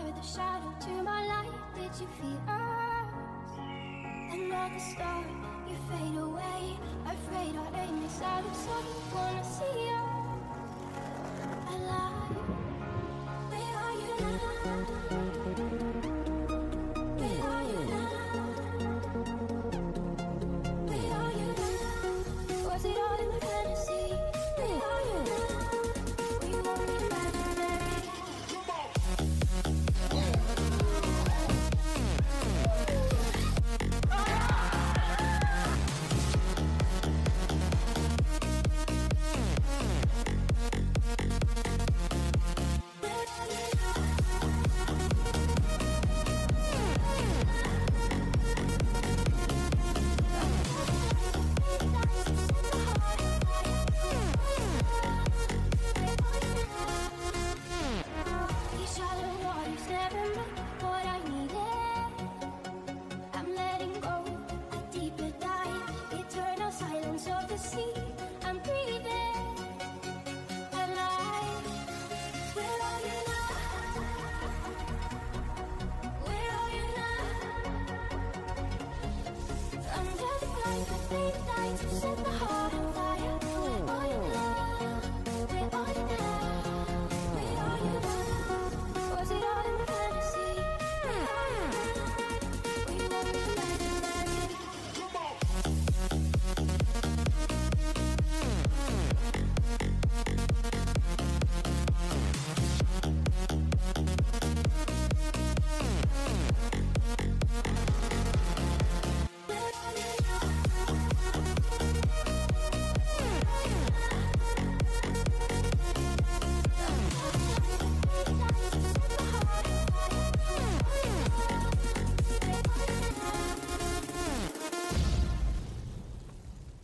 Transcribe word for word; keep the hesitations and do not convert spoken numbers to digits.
were the shadow to my light. Did you feel us? Another star, you fade away. Afraid our aim is out of sight. Wanna see us alive. Where are you now? Where are you now? Where are you now? Was it all in the fantasy? Where are you now? We won't imaginary. Under the light, the faded lights of